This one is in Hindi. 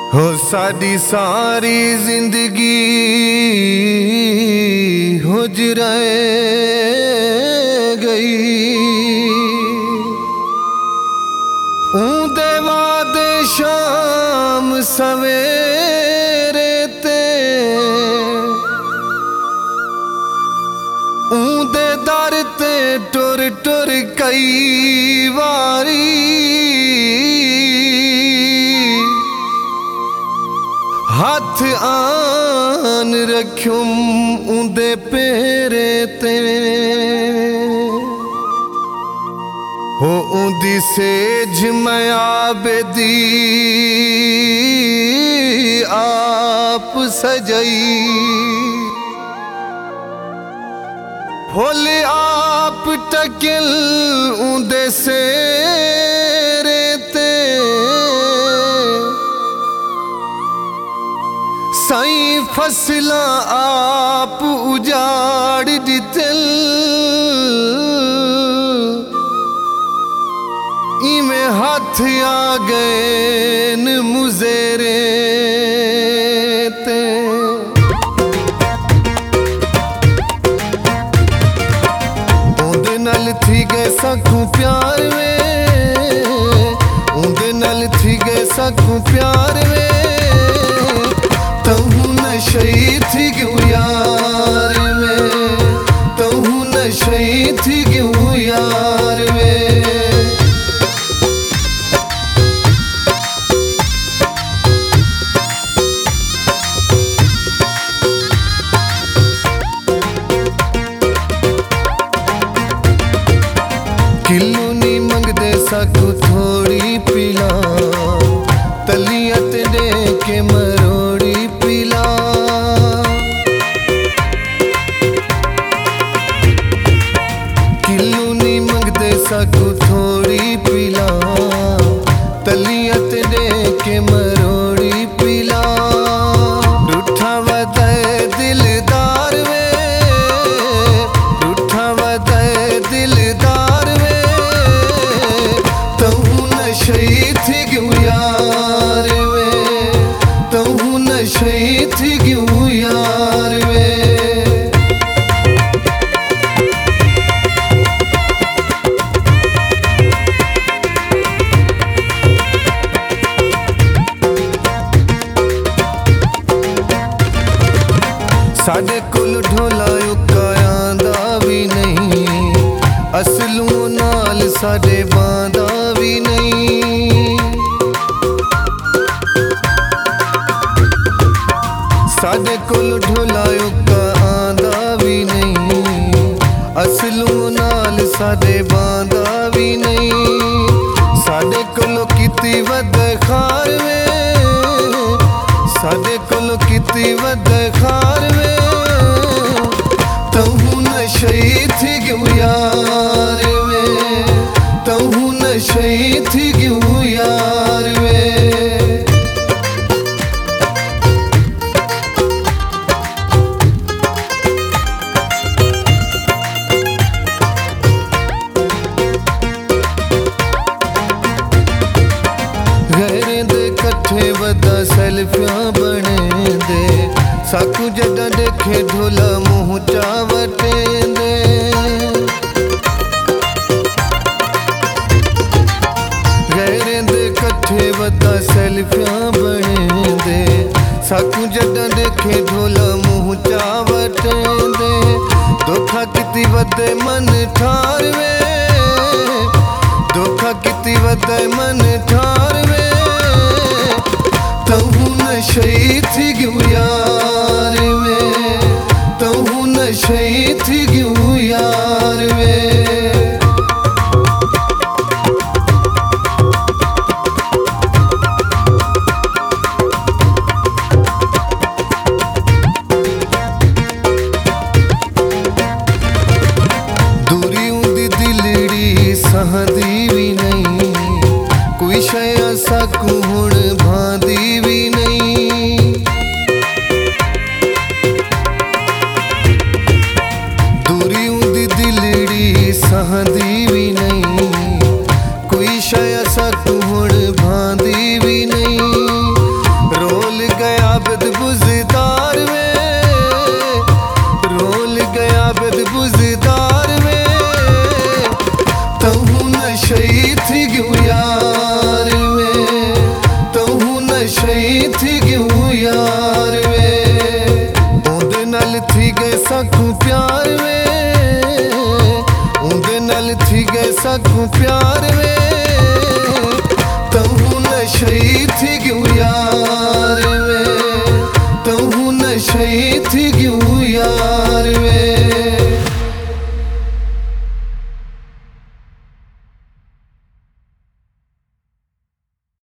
हो साडी सारी जिंदगी हुजरे गई। ऊंदे वादे शाम सवेरे ते ऊंदे दर ते टुर टुर कई वारी हाथ आन रख्युम ऊंदे पेरे ते। हो ऊंदी सेज मैं आबदी आप सजई। फुल आप टकिल ऊंदे सेरे ते। साईं फसला आप उजाड़ दितल इमें हाथ आ गए न मुजेरे ते। ऊंदे नल थी गए सकूं प्यार में, ऊंदे नल थी गए सकूं प्यार में। तहु नशई थी क्यों यार में, तहु नशई थी क्यों यार में। किलो नी मंगदे सकूं थोड़ी पिला, तलियां ते दे के मरोड़ी पिला। किलो नी मंगदे सकूं थोड़ी पिला, तलियां ते दे के मरोड़ी पिला। रूठा वदे दिलदार वे, रूठा वदे दिलदार वे। तहु नशई थी क्यों यार वे, तहु नशई थी क्यों यार वे। साडे कोल ढोला उकायांदा भी नहीं, असलू नाल साडे बांदा भी नहीं। साडे कोल ढोला उका आंदा भी नहीं, असलू नाल साडे बांदा भी नहीं। साडे कोल कीती वद खार वे, साडे कोल कीती वद खार वे। तहु नशई थी क्यों यार वे, तहु नशई थी क्यों यार वे। गहरे दे कट्ठे वदा सेल्फियां बने दे, साकू जदा देखे ढोला मुँह चावटे दे। गहरे दे कट्ठे वदा सेल्फियां बने दे, साकू जदा देखे ढोला मुँह चावटे दे। धोखा किती वदे मन ठार वे, धोखा किती वदे मन ठार वे। तहु नशई थी क्यों यार वे, तहु नशई थी क्यों यार वे। दूरी ऊंदी दिलड़ी सहदी भी नहीं, कोई शया सकूं हुण भांदी भी नहीं। दूरी ऊंदी दिलड़ी सहदी भी नहीं, कोई शया सकूं हुण भांदी भी नहीं। सही थी क्यों यार वे उंदे नाल थी गए साकू प्यार वे उंदे नाल थी गए साकू प्यार वे